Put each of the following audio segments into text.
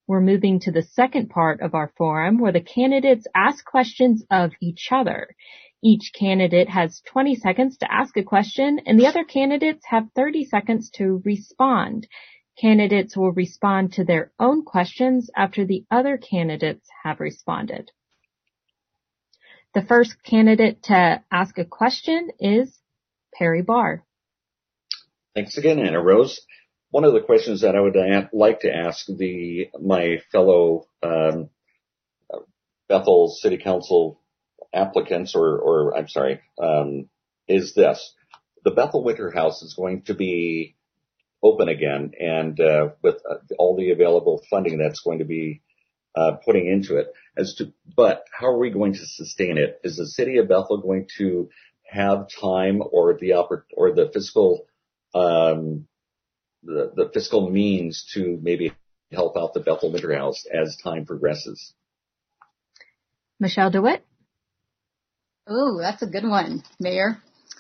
We're moving to the second part of our forum where the candidates ask questions of each other. Each candidate has 20 seconds to ask a question, and the other candidates have 30 seconds to respond. Candidates will respond to their own questions after the other candidates have responded. The first candidate to ask a question is Perry Barr. Thanks again, Anna Rose. One of the questions that I would like to ask my fellow Bethel City Council applicants, is this. The Bethel Winter House is going to be open again, and with all the available funding that's going to be putting into it. But how are we going to sustain it? Is the City of Bethel going to have time or the fiscal the fiscal means to maybe help out the Bethel Winter House as time progresses? Michelle DeWitt. Oh, that's a good one, Mayor.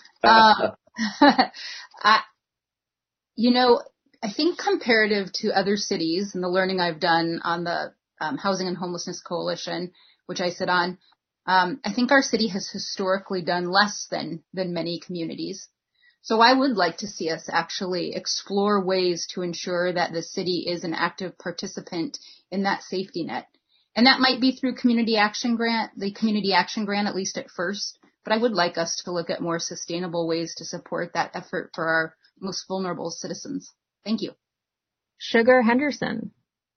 I think comparative to other cities and the learning I've done on the Housing and Homelessness Coalition, which I sit on, I think our city has historically done less than many communities. So I would like to see us actually explore ways to ensure that the city is an active participant in that safety net. And that might be through the Community Action Grant, at least at first. But I would like us to look at more sustainable ways to support that effort for our most vulnerable citizens. Thank you. Sugar Henderson.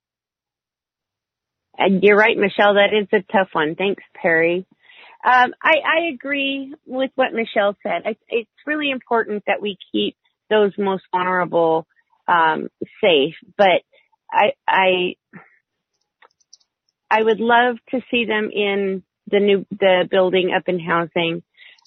You're right, Michelle. That is a tough one. Thanks, Perry. I agree with what Michelle said. It's really important that we keep those most vulnerable safe. But I would love to see them in the building up in housing.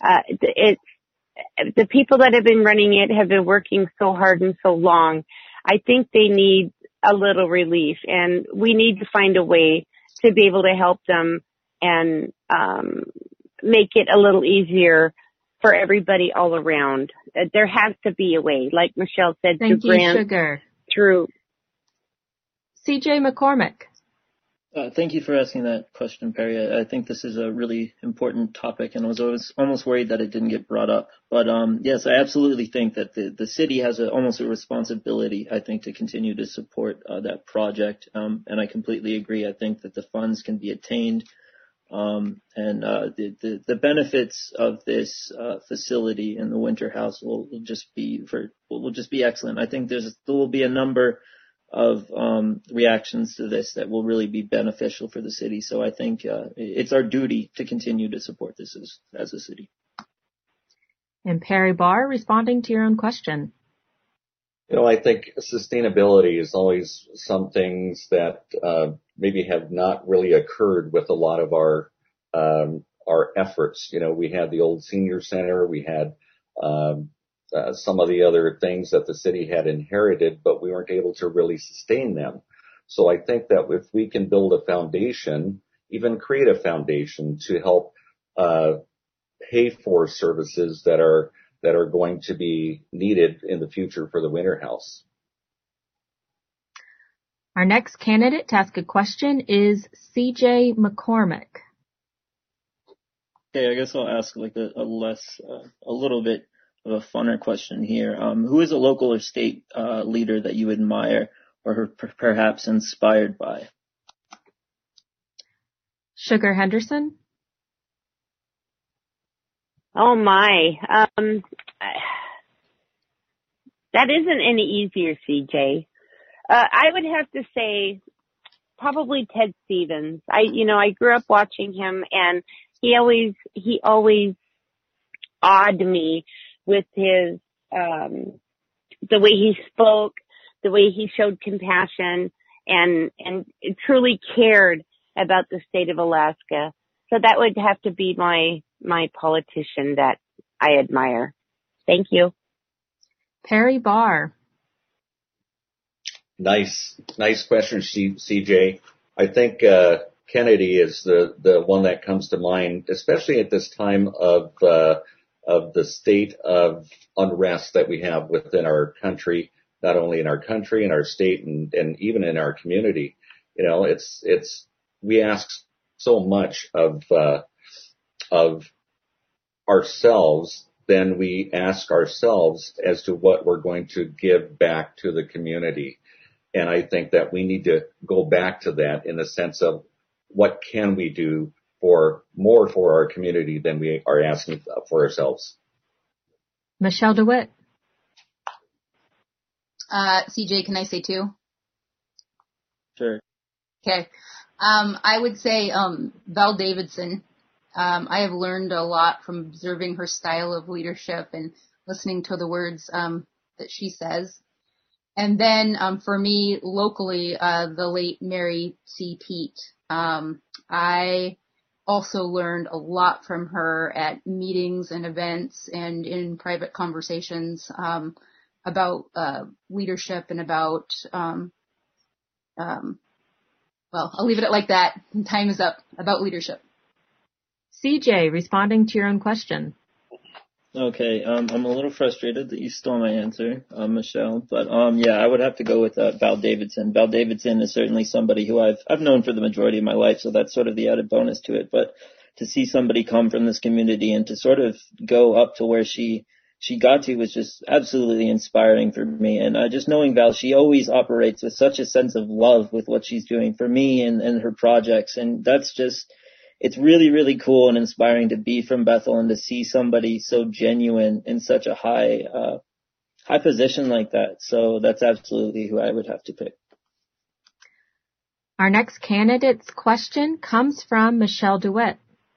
The people that have been running it have been working so hard and so long. I think they need a little relief, and we need to find a way to be able to help them and make it a little easier for everybody all around. There has to be a way, like Michelle said, Thank through grants, Sugar. through. CJ McCormick. Thank you for asking that question, Perry. I think this is a really important topic, and I was almost worried that it didn't get brought up. But yes, I absolutely think that the city has almost a responsibility, I think, to continue to support that project. And I completely agree. I think that the funds can be attained, and the benefits of this facility in the Winter House will just be excellent. I think there will be a number of reactions to this that will really be beneficial for the city. So I think it's our duty to continue to support this as a city. And Perry Barr, responding to your own question. I think sustainability is always some things that maybe have not really occurred with a lot of our efforts. We had the old senior center, we had some of the other things that the city had inherited, but we weren't able to really sustain them. So I think that if we can build a foundation, even create a foundation to help pay for services that are going to be needed in the future for the Winter House. Our next candidate to ask a question is CJ McCormick. Okay, I guess I'll ask like a little bit of a funner question here. Who is a local or state leader that you admire or perhaps inspired by? Sugar Henderson. Oh my, that isn't any easier, CJ. I would have to say probably Ted Stevens. I grew up watching him, and he always awed me with his, the way he spoke, the way he showed compassion and truly cared about the state of Alaska. So that would have to be my politician that I admire. Thank you. Perry Barr. Nice question, CJ. I think, Kennedy is the one that comes to mind, especially at this time of the state of unrest that we have within our country, not only in our country, in our state, and even in our community. We ask so much of ourselves, then we ask ourselves as to what we're going to give back to the community. And I think that we need to go back to that in the sense of what can we do for our community than we are asking for ourselves. Michelle DeWitt. CJ, can I say two? Sure. Okay. I would say Val Davidson. I have learned a lot from observing her style of leadership and listening to the words that she says. And then for me, locally, the late Mary C. Peet. I also learned a lot from her at meetings and events and in private conversations about leadership and about, well, I'll leave it at like that. Time is up. About leadership. CJ, responding to your own question. Okay, I'm a little frustrated that you stole my answer, Michelle, but yeah, I would have to go with Val Davidson. Val Davidson is certainly somebody who I've known for the majority of my life, so that's sort of the added bonus to it. But to see somebody come from this community and to sort of go up to where she got to was just absolutely inspiring for me. And just knowing Val, she always operates with such a sense of love with what she's doing for me and her projects, and that's just. It's really, really cool and inspiring to be from Bethel and to see somebody so genuine in such a high position like that. So that's absolutely who I would have to pick. Our next candidate's question comes from Michelle DeWitt.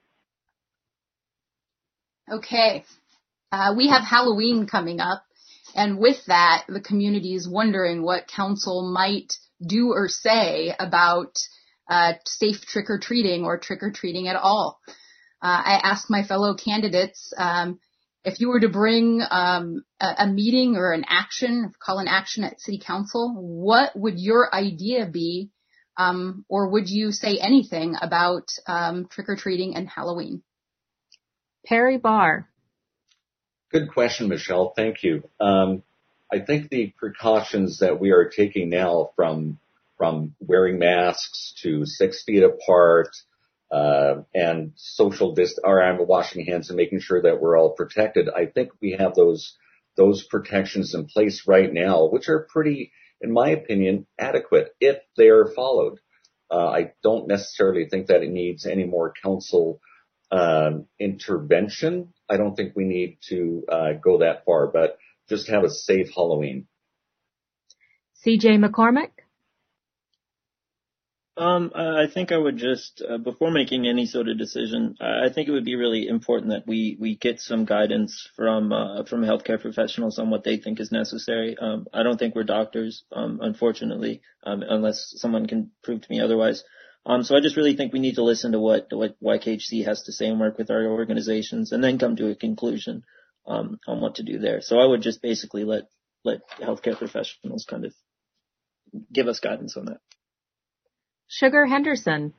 Okay. We have Halloween coming up, and with that, the community is wondering what council might do or say about safe trick-or-treating or trick-or-treating at all. I asked my fellow candidates, if you were to bring a meeting or an action, call an action at City Council, what would your idea be, or would you say anything about trick-or-treating and Halloween? Perry Barr. Good question, Michelle. Thank you. I think the precautions that we are taking now from wearing masks to 6 feet apart, and washing hands and making sure that we're all protected. I think we have those protections in place right now, which are pretty, in my opinion, adequate if they are followed. I don't necessarily think that it needs any more council intervention. I don't think we need to go that far, but just have a safe Halloween. CJ McCormick. I think I would just, before making any sort of decision, I think it would be really important that we get some guidance from healthcare professionals on what they think is necessary. I don't think we're doctors, unfortunately, unless someone can prove to me otherwise. So I just really think we need to listen to what YKHC has to say and work with our organizations and then come to a conclusion, on what to do there. So I would just basically let healthcare professionals kind of give us guidance on that. Sugar Henderson.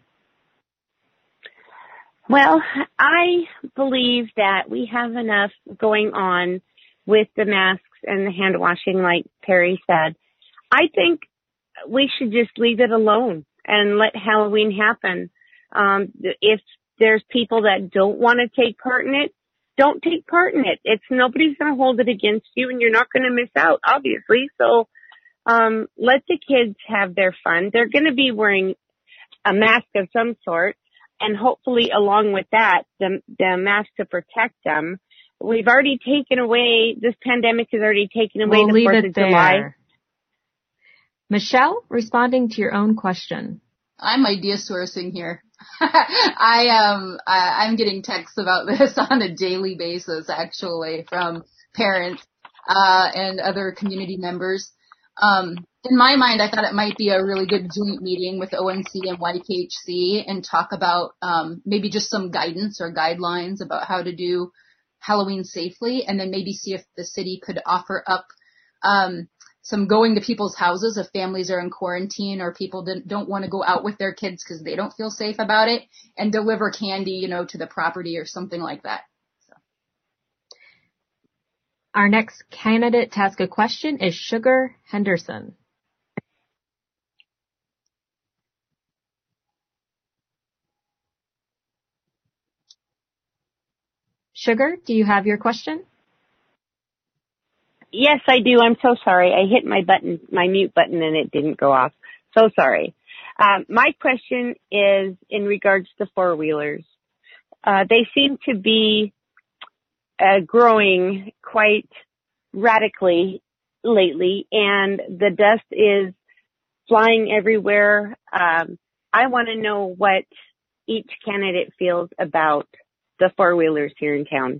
Well, I believe that we have enough going on with the masks and the hand washing, like Perry said. I think we should just leave it alone and let Halloween happen. If there's people that don't want to take part in it, don't take part in it. Nobody's going to hold it against you, and you're not going to miss out, obviously. So let the kids have their fun. They're going to be wearing a mask of some sort, and hopefully along with that, the mask to protect them. We've already taken away, this pandemic has already taken away the 4th of July. Michelle, responding to your own question. I'm idea sourcing here. I'm getting texts about this on a daily basis, actually, from parents and other community members. In my mind, I thought it might be a really good joint meeting with ONC and YKHC and talk about maybe just some guidance or guidelines about how to do Halloween safely, and then maybe see if the city could offer up some going to people's houses if families are in quarantine or people don't want to go out with their kids because they don't feel safe about it, and deliver candy, to the property or something like that. Our next candidate to ask a question is Sugar Henderson. Sugar, do you have your question? Yes, I do. I'm so sorry. I hit my mute button, and it didn't go off. So sorry. My question is in regards to four-wheelers. They seem to be growing quite radically lately, and the dust is flying everywhere. I want to know what each candidate feels about the four-wheelers here in town.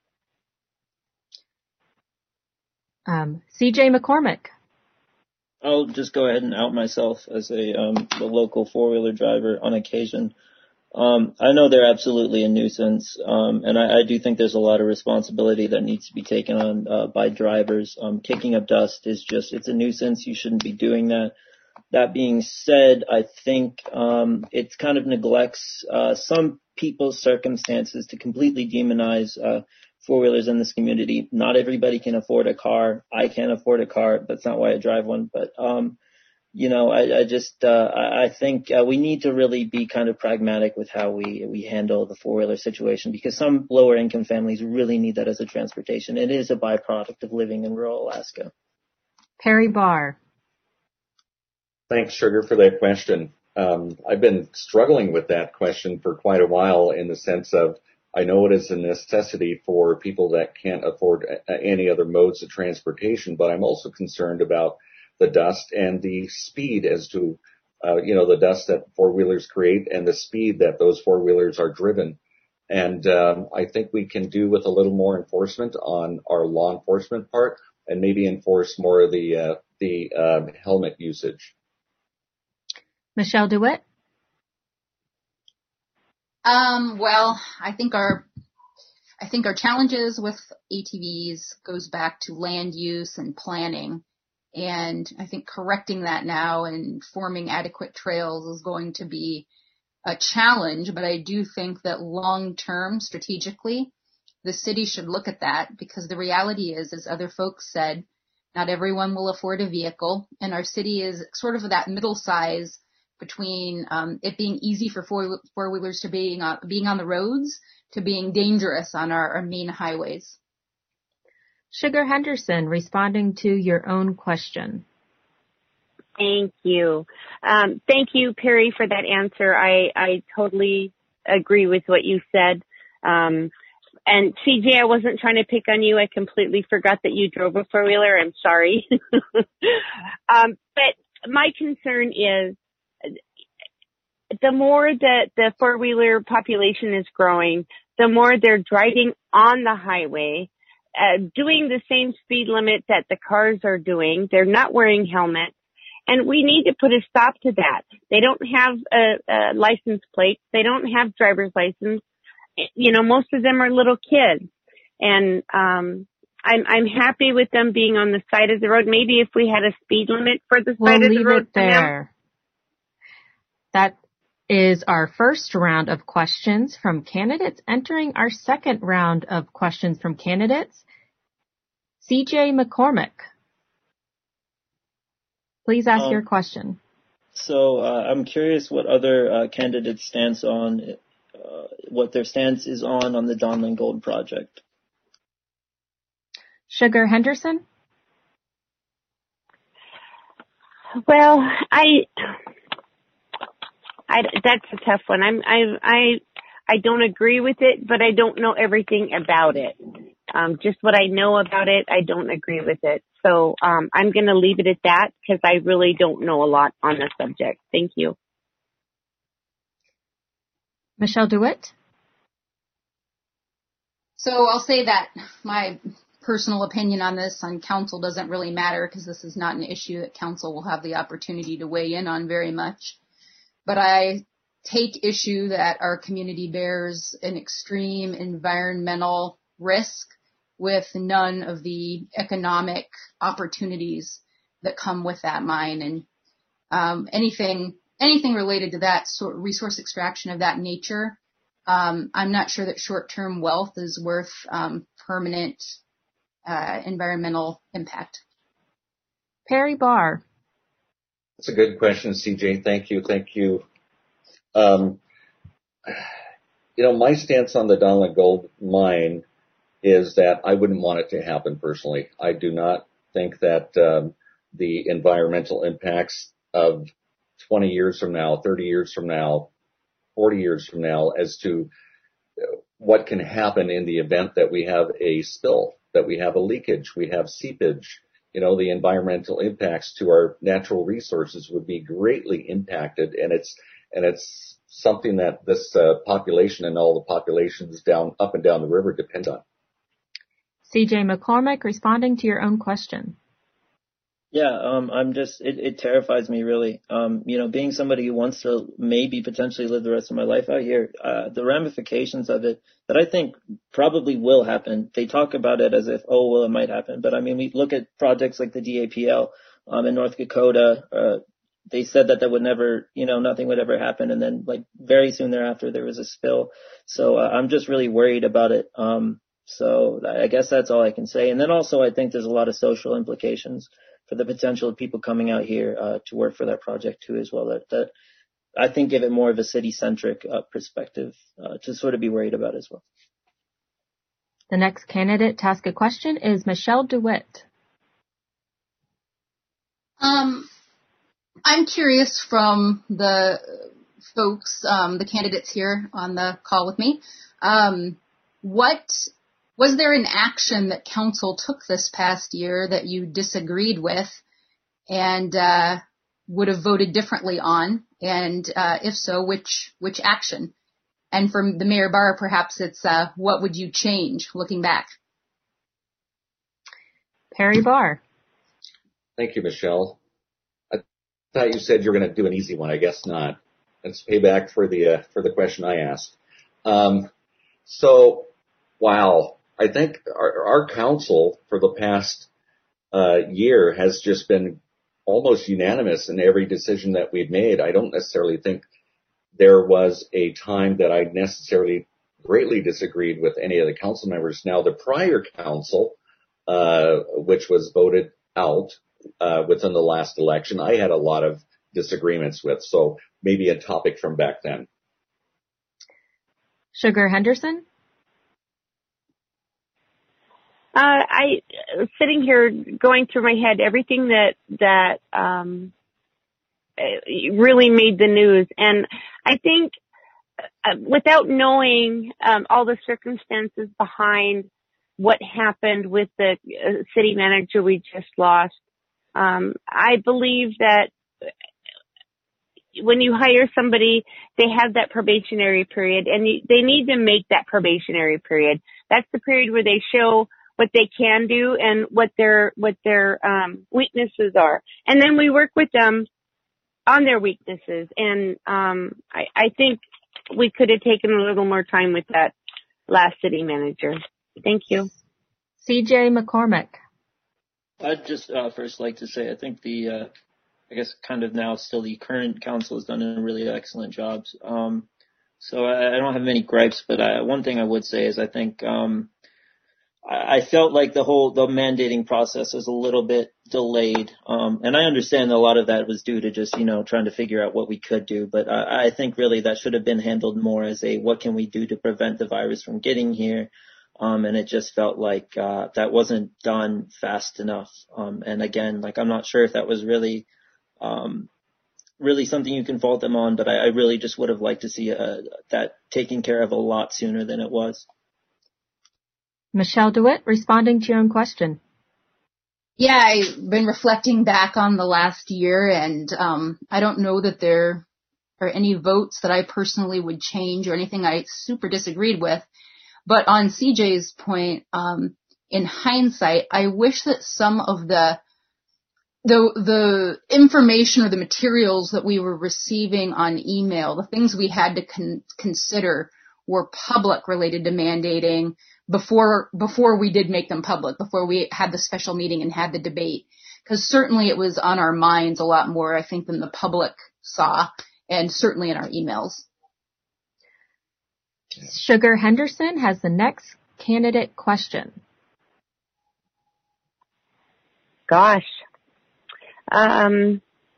CJ McCormick. I'll just go ahead and out myself as a local four-wheeler driver on occasion. I know they're absolutely a nuisance, and I do think there's a lot of responsibility that needs to be taken on by drivers. Kicking up dust is it's a nuisance. You shouldn't be doing that. That being said, I think it kind of neglects some people's circumstances to completely demonize four-wheelers in this community. Not everybody can afford a car. I can't afford a car. That's not why I drive one. But, I think we need to really be kind of pragmatic with how we handle the four-wheeler situation, because some lower income families really need that as a transportation. It is a byproduct of living in rural Alaska. Perry Barr. Thanks, Sugar, for that question. I've been struggling with that question for quite a while, in the sense of, I know it is a necessity for people that can't afford any other modes of transportation, but I'm also concerned about the dust and the speed as to, the dust that four-wheelers create and the speed that those four-wheelers are driven. And I think we can do with a little more enforcement on our law enforcement part, and maybe enforce more of the helmet usage. Michelle DeWitt. Well, I think our challenges with ATVs goes back to land use and planning. And I think correcting that now and forming adequate trails is going to be a challenge. But I do think that long term, strategically, the city should look at that, because the reality is, as other folks said, not everyone will afford a vehicle. And our city is sort of that middle size between it being easy for four-wheelers to being on the roads to being dangerous on our main highways. Sugar Henderson, responding to your own question. Thank you. Thank you, Perry, for that answer. I totally agree with what you said. And CJ, I wasn't trying to pick on you. I completely forgot that you drove a four-wheeler. I'm sorry. But my concern is, the more that the four-wheeler population is growing, the more they're driving on the highway, doing the same speed limit that the cars are doing. They're not wearing helmets. And we need to put a stop to that. They don't have a license plate. They don't have driver's license. Most of them are little kids. And I'm happy with them being on the side of the road. Maybe if we had a speed limit for the side of the road. We'll leave it there. That is our first round of questions from candidates. Entering our second round of questions from candidates, CJ McCormick. Please ask your question. So I'm curious what other candidates' stance on, what their stance is on the Donlin Gold project. Sugar Henderson. Well, that's a tough one. I don't agree with it, but I don't know everything about it. Just what I know about it, I don't agree with it. So I'm going to leave it at that, because I really don't know a lot on the subject. Thank you. Michelle DeWitt. So I'll say that my personal opinion on this on council doesn't really matter, because this is not an issue that council will have the opportunity to weigh in on very much. But I take issue that our community bears an extreme environmental risk with none of the economic opportunities that come with that mine. And anything related to that sort of resource extraction of that nature, I'm not sure that short-term wealth is worth permanent environmental impact. Perry Barr. That's a good question, CJ. Thank you. My stance on the Donlin Gold mine is that I wouldn't want it to happen personally. I do not think that the environmental impacts of 20 years from now, 30 years from now, 40 years from now as to what can happen in the event that we have a spill, that we have a leakage, we have seepage. The environmental impacts to our natural resources would be greatly impacted, and it's something that this population and all the populations up and down the river depend on. CJ McCormick, responding to your own question. Yeah, it terrifies me really. Being somebody who wants to maybe potentially live the rest of my life out here, the ramifications of it that I think probably will happen. They talk about it as if, oh, well, it might happen. But I mean, we look at projects like the DAPL, in North Dakota, they said that would never, nothing would ever happen. And then like very soon thereafter, there was a spill. So I'm just really worried about it. So I guess that's all I can say. And then also I think there's a lot of social implications for the potential of people coming out here to work for that project too as well. That I think give it more of a city-centric perspective to sort of be worried about as well. The next candidate to ask a question is Michelle DeWitt. I'm curious from the folks, the candidates here on the call with me, was there an action that council took this past year that you disagreed with and would have voted differently on? And if so, which action? And from the Mayor Barr, perhaps it's what would you change looking back? Perry Barr. Thank you, Michelle. I thought you said you were going to do an easy one. I guess not. Let's pay back for the question I asked. Wow. I think our council for the past year has just been almost unanimous in every decision that we've made. I don't necessarily think there was a time that I necessarily greatly disagreed with any of the council members. Now, the prior council, which was voted out within the last election, I had a lot of disagreements with. So maybe a topic from back then. Sugar Henderson. I sitting here going through my head everything that really made the news, and I think without knowing all the circumstances behind what happened with the city manager we just lost, I believe that when you hire somebody, they have that probationary period, and they need to make that probationary period. That's the period where they show what they can do and what their weaknesses are. And then we work with them on their weaknesses. And I think we could have taken a little more time with that last city manager. Thank you. CJ McCormick. I'd just first like to say I think I guess kind of now still the current council has done a really excellent job. So I don't have many gripes, but one thing I would say is I think I felt like the mandating process was a little bit delayed. And I understand that a lot of that was due to just, trying to figure out what we could do. But I think really that should have been handled more as what can we do to prevent the virus from getting here? And it just felt like, that wasn't done fast enough. And again, I'm not sure if that was really something you can fault them on, but I really just would have liked to see that taken care of a lot sooner than it was. Michelle DeWitt, responding to your own question. Yeah, I've been reflecting back on the last year, and I don't know that there are any votes that I personally would change or anything I super disagreed with. But on CJ's point, in hindsight, I wish that some of the information or the materials that we were receiving on email, the things we had to consider were public related to mandating before we did make them public, before we had the special meeting and had the debate. Because certainly it was on our minds a lot more, I think, than the public saw, and certainly in our emails. Sugar Henderson has the next candidate question. Gosh. I'm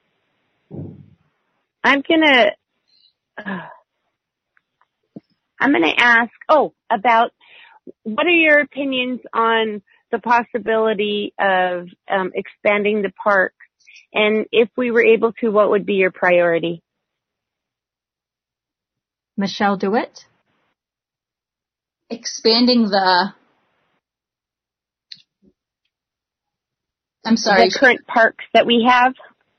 gonna ask, about what are your opinions on the possibility of expanding the park? And if we were able to, what would be your priority? Michelle DeWitt? Expanding the current parks that we have.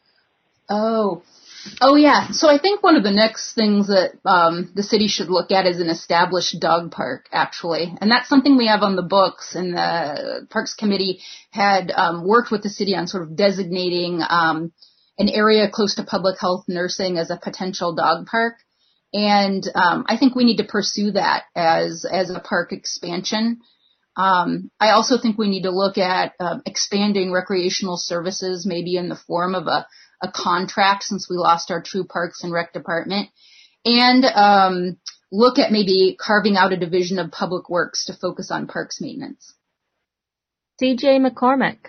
Oh yeah. So I think one of the next things that the city should look at is an established dog park, actually. And that's something we have on the books, and the Parks Committee had worked with the city on sort of designating an area close to public health nursing as a potential dog park. And I think we need to pursue that as a park expansion. I also think we need to look at expanding recreational services, maybe in the form of a contract, since we lost our true Parks and Rec department, and look at maybe carving out a division of Public Works to focus on parks maintenance. CJ McCormick.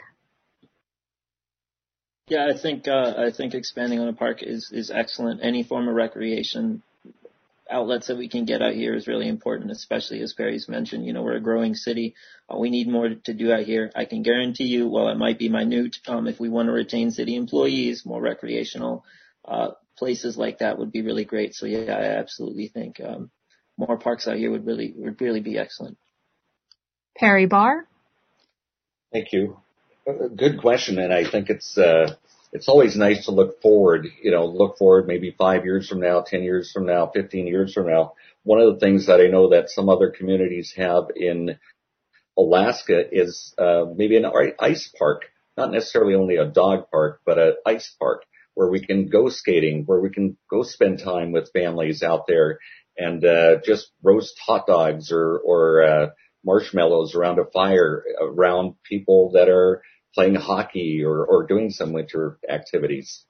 Yeah, I think expanding on a park is excellent. Any form of recreation outlets that we can get out here is really important, especially as Perry's mentioned. We're a growing city. We need more to do out here. I can guarantee you, while it might be minute, if we want to retain city employees, more recreational places like that would be really great. So yeah, I absolutely think more parks out here would really be excellent. Perry Barr. Thank you. Good question, and I think it's always nice to look forward, maybe 5 years from now, 10 years from now, 15 years from now. One of the things that I know that some other communities have in Alaska is maybe an ice park, not necessarily only a dog park, but an ice park where we can go skating, where we can go spend time with families out there and just roast hot dogs or marshmallows around a fire around people that are playing hockey or doing some winter activities.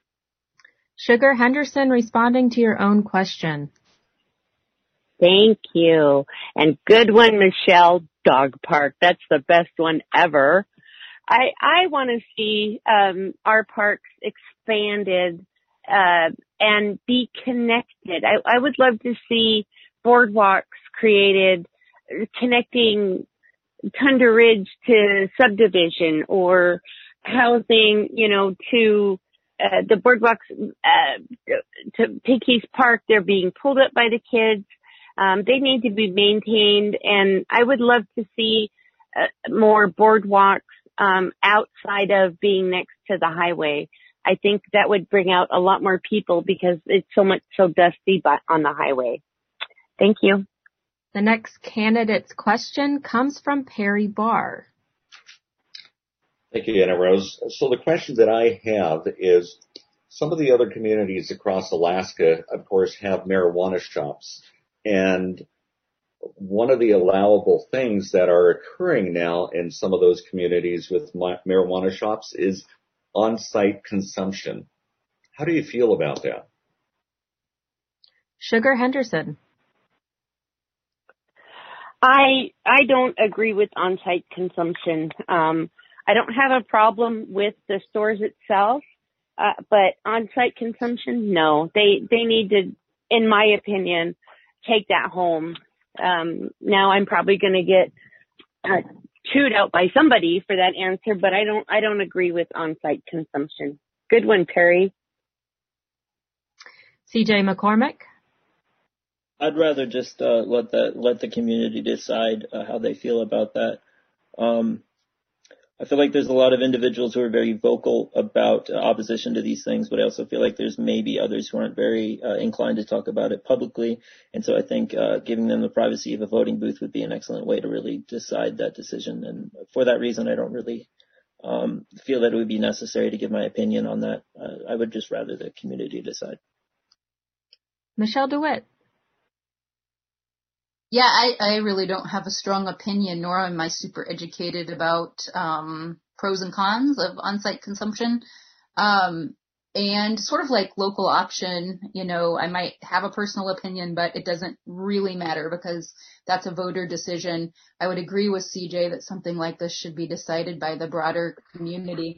Sugar Henderson responding to your own question. Thank you. And good one, Michelle. Dog park. That's the best one ever. I want to see our parks expanded and be connected. I would love to see boardwalks created connecting Tundra Ridge to Subdivision, or housing, to the boardwalks to Pickeys Park. They're being pulled up by the kids. They need to be maintained, and I would love to see more boardwalks outside of being next to the highway. I think that would bring out a lot more people because it's so dusty on the highway. Thank you. The next candidate's question comes from Perry Barr. Thank you, Anna Rose. So the question that I have is, some of the other communities across Alaska, of course, have marijuana shops. And one of the allowable things that are occurring now in some of those communities with marijuana shops is on-site consumption. How do you feel about that? Sugar Henderson. I don't agree with on-site consumption. I don't have a problem with the stores itself, but on-site consumption, no. They need to, in my opinion, take that home. Now I'm probably going to get chewed out by somebody for that answer, but I don't agree with on-site consumption. Good one, Perry. CJ McCormick. I'd rather just let the community decide how they feel about that. I feel like there's a lot of individuals who are very vocal about opposition to these things, but I also feel like there's maybe others who aren't very inclined to talk about it publicly. And so I think giving them the privacy of a voting booth would be an excellent way to really decide that decision. And for that reason, I don't really feel that it would be necessary to give my opinion on that. I would just rather the community decide. Michelle DeWitt. Yeah, I really don't have a strong opinion, nor am I super educated about pros and cons of on-site consumption. And sort of like local option, I might have a personal opinion, but it doesn't really matter because that's a voter decision. I would agree with CJ that something like this should be decided by the broader community.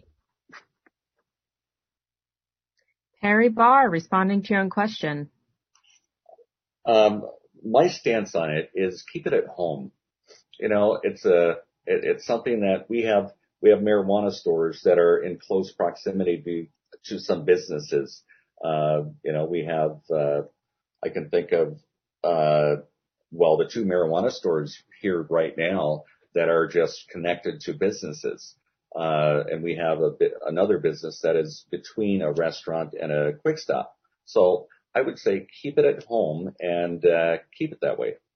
Perry Barr responding to your own question. My stance on it is keep it at home. it's something that we have marijuana stores that are in close proximity to some businesses. We have, I can think of, the two marijuana stores here right now that are just connected to businesses. And we have another business that is between a restaurant and a quick stop. So I would say keep it at home and keep it that way.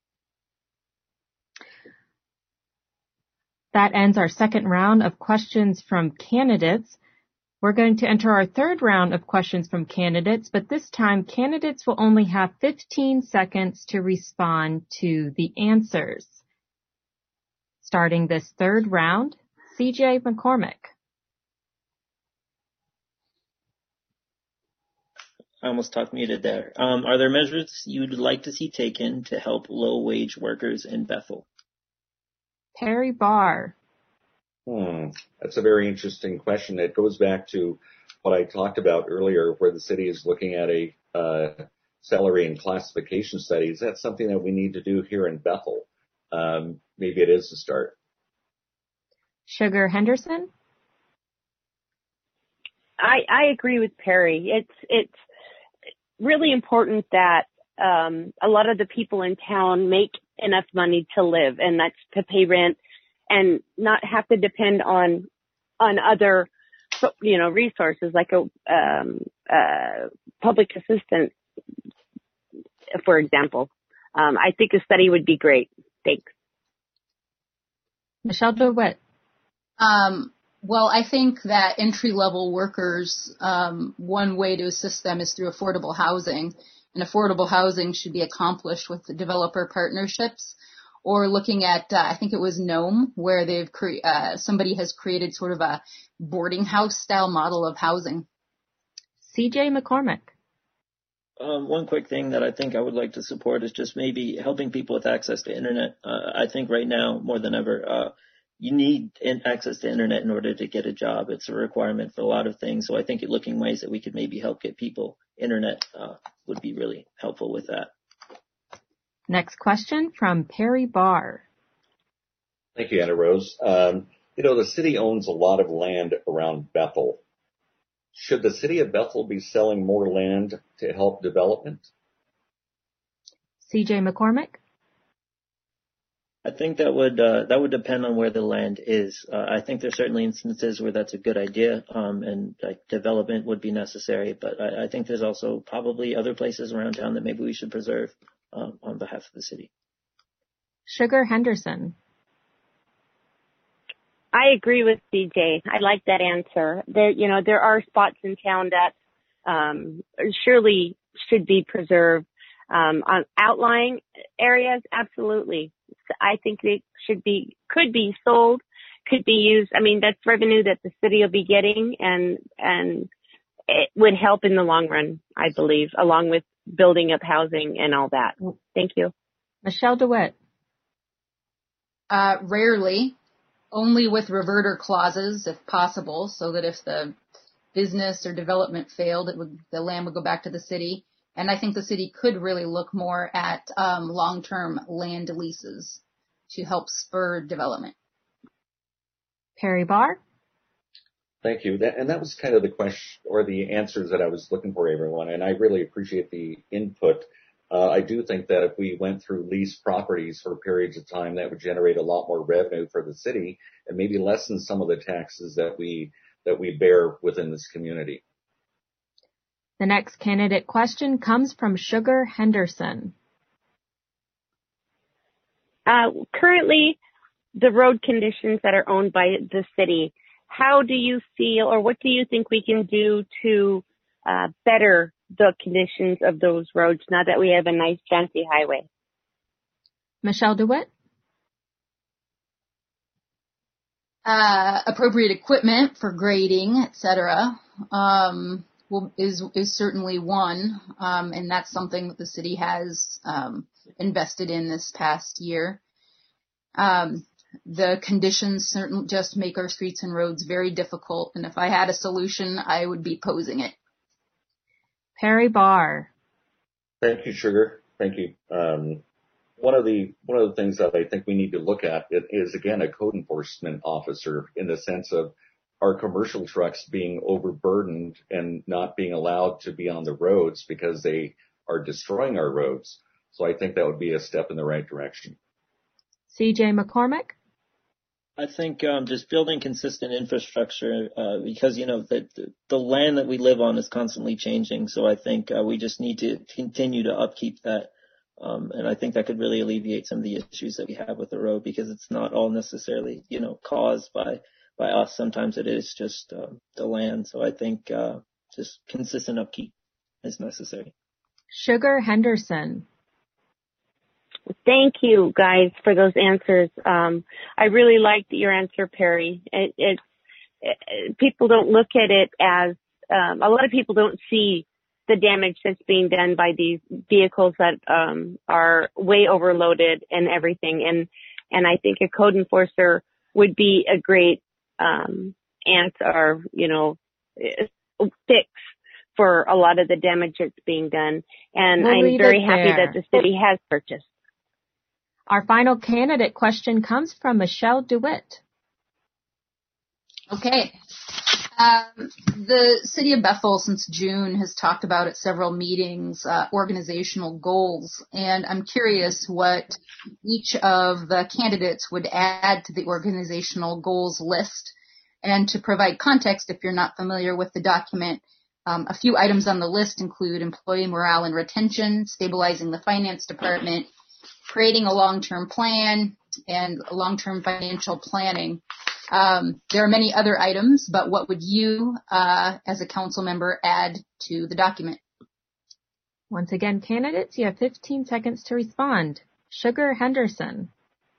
That ends our second round of questions from candidates. We're going to enter our third round of questions from candidates, but this time candidates will only have 15 seconds to respond to the answers. Starting this third round, CJ McCormick. I almost talked muted there. Are there measures you'd like to see taken to help low-wage workers in Bethel? Perry Barr. That's a very interesting question. It goes back to what I talked about earlier, where the city is looking at a salary and classification studies. That's something that we need to do here in Bethel. Maybe it is a start. Sugar Henderson. I agree with Perry. It's really important that a lot of the people in town make enough money to live, and that's to pay rent and not have to depend on other, resources like a public assistance, for example. I think a study would be great. Thanks. Michelle DeWitt. Well, I think that entry-level workers, one way to assist them is through affordable housing. And affordable housing should be accomplished with the developer partnerships, or looking at, I think it was Nome, where somebody has created sort of a boarding house style model of housing. CJ McCormick. One quick thing that I think I would like to support is just maybe helping people with access to internet. I think right now, more than ever, you need access to internet in order to get a job. It's a requirement for a lot of things. So I think looking ways that we could maybe help get people internet would be really helpful with that. Next question from Perry Barr. Thank you, Anna Rose. The city owns a lot of land around Bethel. Should the city of Bethel be selling more land to help development? CJ McCormick. I think that would depend on where the land is. I think there's certainly instances where that's a good idea, and like development would be necessary. But I think there's also probably other places around town that maybe we should preserve on behalf of the city. Sugar Henderson. I agree with CJ. I like that answer. There are spots in town that surely should be preserved. On outlying areas, absolutely. I think they could be sold, could be used. I mean, that's revenue that the city will be getting, and it would help in the long run, I believe, along with building up housing and all that. Thank you. Michelle DeWitt. Rarely, only with reverter clauses if possible, so that if the business or development failed, the land would go back to the city. And I think the city could really look more at long-term land leases to help spur development. Perry Barr. Thank you. That was kind of the question or the answers that I was looking for, everyone. And I really appreciate the input. I do think that if we went through leased properties for periods of time, that would generate a lot more revenue for the city and maybe lessen some of the taxes that we bear within this community. The next candidate question comes from Sugar Henderson. Currently, the road conditions that are owned by the city, how do you feel, or what do you think we can do to better the conditions of those roads now that we have a nice fancy highway? Michelle DeWitt. Appropriate equipment for grading, etc. Is certainly one, and that's something that the city has invested in this past year. The conditions certainly just make our streets and roads very difficult, and if I had a solution, I would be posing it. Perry Barr. Thank you, Sugar. Thank you. one of the things that I think we need to look at is again a code enforcement officer in the sense of our commercial trucks being overburdened and not being allowed to be on the roads because they are destroying our roads. So I think that would be a step in the right direction. CJ McCormick? I think just building consistent infrastructure because, the land that we live on is constantly changing. So I think we just need to continue to upkeep that. And I think that could really alleviate some of the issues that we have with the road because it's not all necessarily, caused by us. Sometimes it is just the land. So I think just consistent upkeep is necessary. Sugar Henderson. Thank you, guys, for those answers. I really liked your answer, Perry. People don't look at it as a lot of people don't see the damage that's being done by these vehicles that are way overloaded and everything. And I think a code enforcer would be a great answer, fix for a lot of the damage that's being done. And I'm very happy that the city has purchased. Our final candidate question comes from Michelle DeWitt. Okay. The City of Bethel since June has talked about at several meetings organizational goals, and I'm curious what each of the candidates would add to the organizational goals list. And to provide context, if you're not familiar with the document, a few items on the list include employee morale and retention, stabilizing the finance department, creating a long-term plan, and long-term financial planning. There are many other items, but what would you, as a council member, add to the document? Once again, candidates, you have 15 seconds to respond. Sugar Henderson.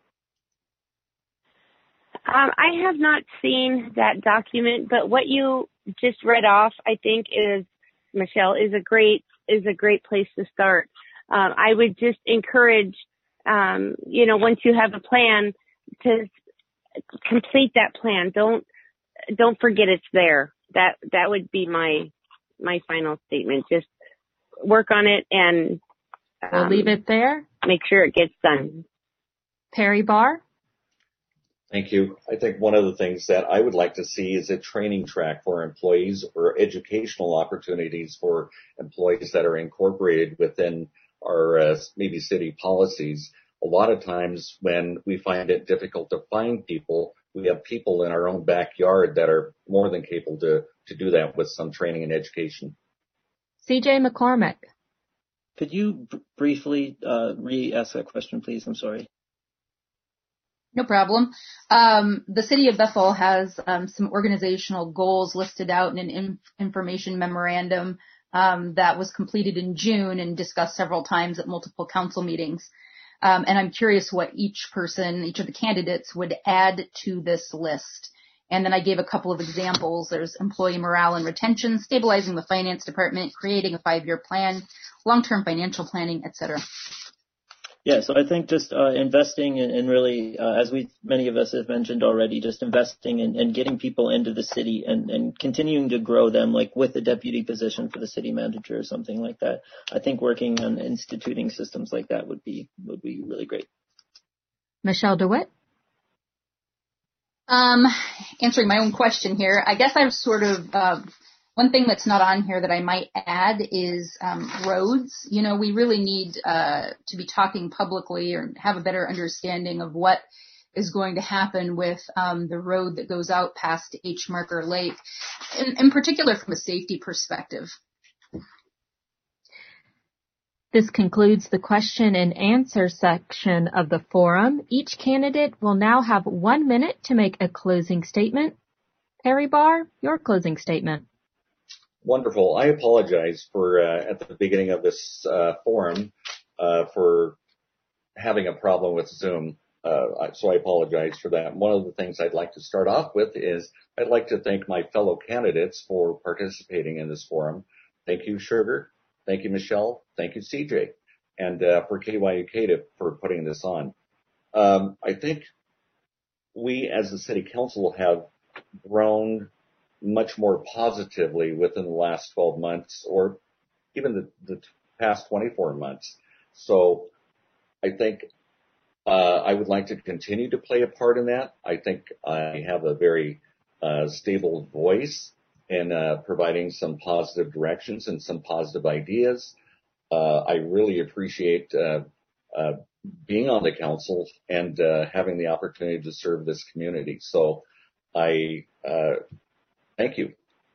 I have not seen that document, but what you just read off, I think Michelle, is a great place to start. I would just encourage, once you have a plan, to complete that plan. Don't forget it's there. That would be my final statement. Just work on it and we'll leave it there. Make sure it gets done. Perry Barr. Thank you. I think one of the things that I would like to see is a training track for employees or educational opportunities for employees that are incorporated within our maybe city policies. A lot of times when we find it difficult to find people, we have people in our own backyard that are more than capable to do that with some training and education. CJ McCormick. Could you briefly re-ask that question, please? I'm sorry. No problem. The City of Bethel has some organizational goals listed out in an information memorandum that was completed in June and discussed several times at multiple council meetings. And I'm curious what each of the candidates would add to this list. And then I gave a couple of examples. There's employee morale and retention, stabilizing the finance department, creating a 5-year plan, long-term financial planning, etc. Yeah, so I think just investing in really, as many of us have mentioned already, just investing in getting people into the city and continuing to grow them, like with a deputy position for the city manager or something like that. I think working on instituting systems like that would be really great. Michelle DeWitt. Answering my own question here, I guess I've sort of one thing that's not on here that I might add is roads. We really need to be talking publicly or have a better understanding of what is going to happen with the road that goes out past H. Marker Lake, in particular from a safety perspective. This concludes the question and answer section of the forum. Each candidate will now have 1 minute to make a closing statement. Perry Barr, your closing statement. Wonderful. I apologize for at the beginning of this forum for having a problem with Zoom. So I apologize for that. One of the things I'd like to start off with is I'd like to thank my fellow candidates for participating in this forum. Thank you, Sugar. Thank you, Michelle. Thank you, CJ. And for KYUK for putting this on. I think we as the City Council have grown much more positively within the last 12 months or even the past 24 months. So I think I would like to continue to play a part in that. I think I have a very stable voice in providing some positive directions and some positive ideas. I really appreciate being on the council and having the opportunity to serve this community. So I thank you.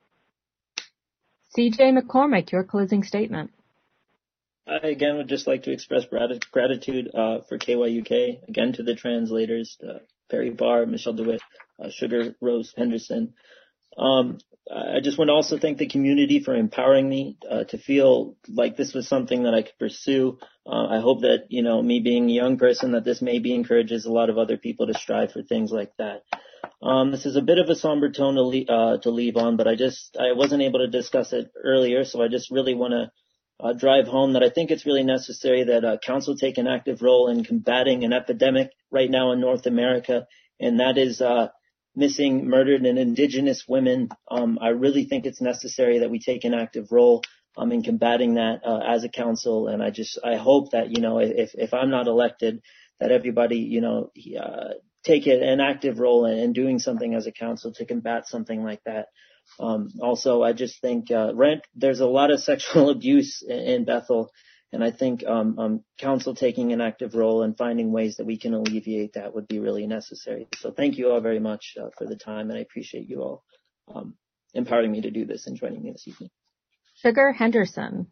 CJ McCormick, your closing statement. I again would just like to express gratitude for KYUK, again to the translators, Perry Barr, Michelle DeWitt, Sugar Rose Henderson. I just want to also thank the community for empowering me to feel like this was something that I could pursue. I hope that, me being a young person, that this maybe encourages a lot of other people to strive for things like that. This is a bit of a somber tone to leave on, but I wasn't able to discuss it earlier, so I just really want to drive home that I think it's really necessary that council take an active role in combating an epidemic right now in North America, and that is missing, murdered, and Indigenous women. I really think it's necessary that we take an active role in combating that as a council, and I hope that if I'm not elected, that everybody take an active role in doing something as a council to combat something like that. Also, I just think there's a lot of sexual abuse in Bethel, and I think council taking an active role and finding ways that we can alleviate that would be really necessary. So thank you all very much for the time, and I appreciate you all empowering me to do this and joining me this evening. Sugar Henderson.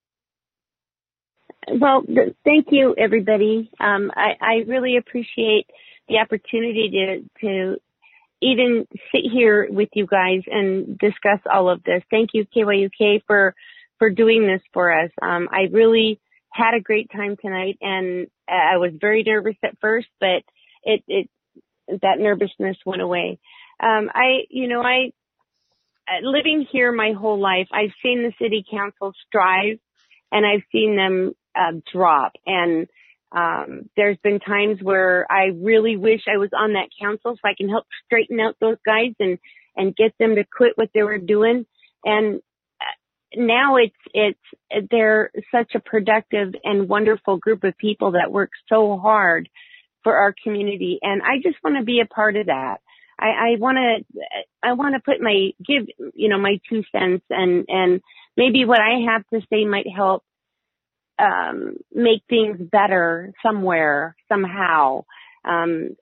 Well, thank you, everybody. I really appreciate the opportunity to even sit here with you guys and discuss all of this. Thank you, KYUK, for doing this for us. I really had a great time tonight, and I was very nervous at first, but that nervousness went away. Living here my whole life, I've seen the city council strive, and I've seen them drop. And there's been times where I really wish I was on that council so I can help straighten out those guys and get them to quit what they were doing. And now they're such a productive and wonderful group of people that work so hard for our community. And I just want to be a part of that. I want to put my 2 cents and maybe what I have to say might help make things better somewhere, somehow. I'm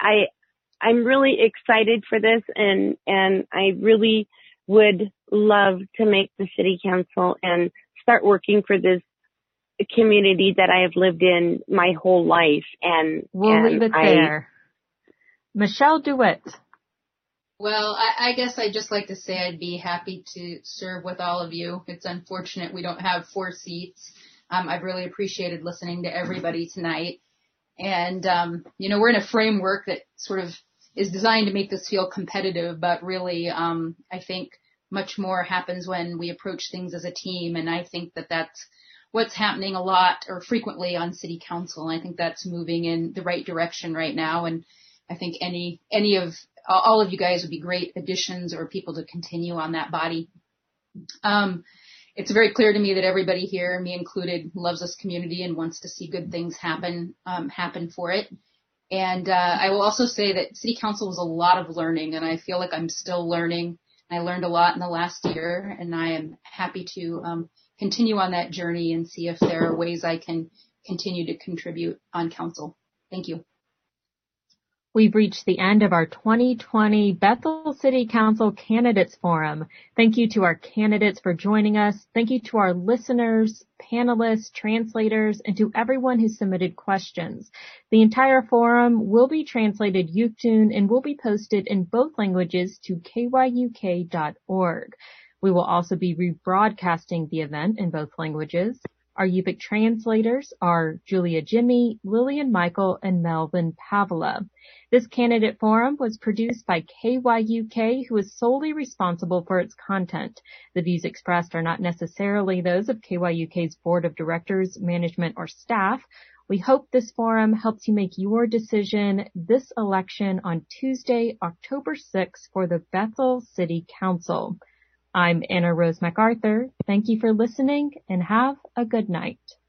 really excited for this, and I really would love to make the city council and start working for this community that I have lived in my whole life. And we'll leave it there. Michelle DeWitt. Well, I guess I'd just like to say I'd be happy to serve with all of you. It's unfortunate we don't have 4 seats. I've really appreciated listening to everybody tonight. And, we're in a framework that sort of is designed to make this feel competitive, but really, I think much more happens when we approach things as a team. And I think that that's what's happening a lot or frequently on city council. And I think that's moving in the right direction right now. And I think all of you guys would be great additions or people to continue on that body. It's very clear to me that everybody here, me included, loves this community and wants to see good things happen for it. And I will also say that City Council was a lot of learning, and I feel like I'm still learning. I learned a lot in the last year, and I am happy to continue on that journey and see if there are ways I can continue to contribute on council. Thank you. We've reached the end of our 2020 Bethel City Council Candidates Forum. Thank you to our candidates for joining us. Thank you to our listeners, panelists, translators, and to everyone who submitted questions. The entire forum will be translated Yuktun and will be posted in both languages to kyuk.org. We will also be rebroadcasting the event in both languages. Our Yupik translators are Julia Jimmy, Lillian Michael, and Melvin Pavla. This candidate forum was produced by KYUK, who is solely responsible for its content. The views expressed are not necessarily those of KYUK's board of directors, management, or staff. We hope this forum helps you make your decision this election on Tuesday, October 6th for the Bethel City Council. I'm Anna Rose MacArthur. Thank you for listening and have a good night.